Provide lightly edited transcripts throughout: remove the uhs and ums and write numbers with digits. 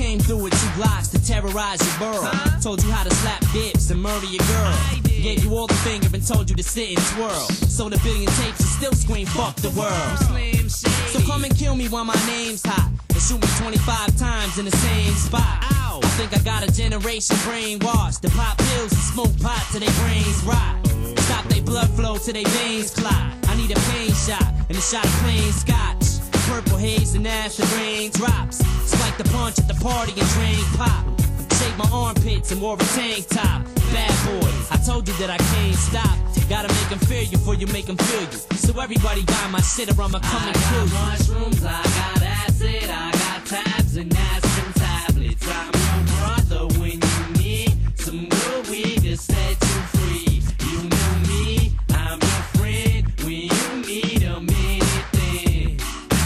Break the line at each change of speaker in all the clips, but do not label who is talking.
came through with 2 Glocks to terrorize your borough. Told you how to slap dips and murder your girl. Gave you all the finger and told you to sit and twirl. Sold a billion tapes and still scream fuck the world. So come and kill me while my name's hot, and shoot me 25 times in the same spot. I think I got a generation brainwashed to pop pills and smoke pot till their brains rot. Stop their blood flow till their veins clot. I need a pain shot and a shot of plain scotch. Purple haze and after rain drops. Spike the punch at the party and drain pop. Shake my armpits and wore a tank top. Bad boy, I told you that I can't stop. Gotta make them fear you before you make them feel you. So everybody buy my shit or I'ma come and kill you.
I got mushrooms, I got acid, I got tabs and aspirin tablets. I'm your brother when you need some good weed to set you free. You know me, I'm your friend when you need a anything.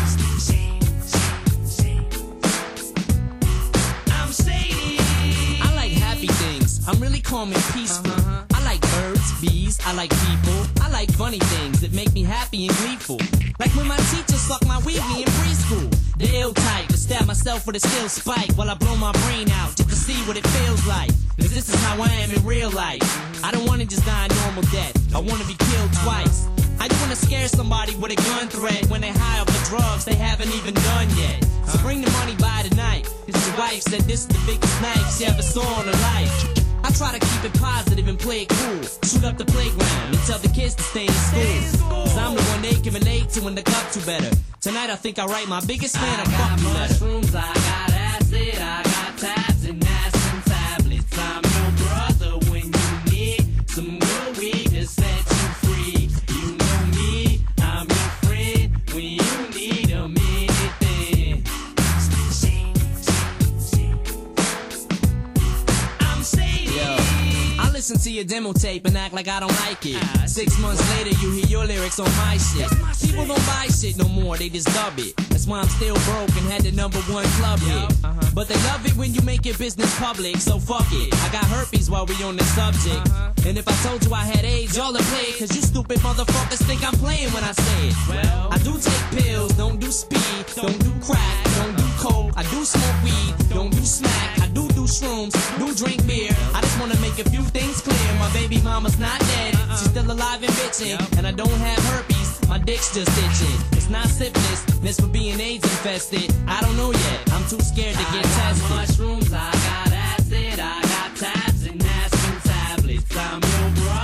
I'm shady.
I like happy things, I'm really calm and peaceful. I like birds, bees, I like people. I like funny things that make me happy and gleeful. Like when my teacher sucked my weebie in preschool. The ill type to stab myself with a steel spike while I blow my brain out just to see what it feels like. Cause this is how I am in real life. I don't wanna just die a normal death, I wanna be killed twice. I just wanna scare somebody with a gun threat when they high off the drugs they haven't even done yet. So bring the money by tonight, cause your wife said this is the biggest knife she ever saw in her life. I try to keep it positive and play it cool. Shoot up the playground and tell the kids to stay in school. Cause I'm the one they can relate to and look up to better. Tonight I think I write my biggest fan a fuck you letter.
Mushrooms, I got acid, I got tabs and aspirin tablets. I'm your brother when you need some good weed to set you free. You know me, I'm your friend when you need a anything. I'm shady.
Yo, I listen to your demo tape and act like I don't like it. 6 months later, you hear your lyrics on my shit. People don't buy shit no more, they just dub it. That's why I'm still broke and had the #1 club hit. But they love it when you make your business public, so fuck it. I got herpes while we on this subject. And if I told you I had AIDS, y'all would play it, cause you stupid motherfuckers think I'm playing when I say it. Well, I do take pills, don't do speed, don't do crack, don't do coke, I do smoke weed, don't do smack, I do shrooms, do drink beer. I just wanna make a few things clear. My baby mama's not dead, she's still alive and bitching. And I don't have herpes, my dick's just itching. It's not syphilis, this for being AIDS infested. I don't know yet, I'm too scared to get tested.
I got mushrooms, I got acid, I got tabs and aspirin tablets. I'm your brother.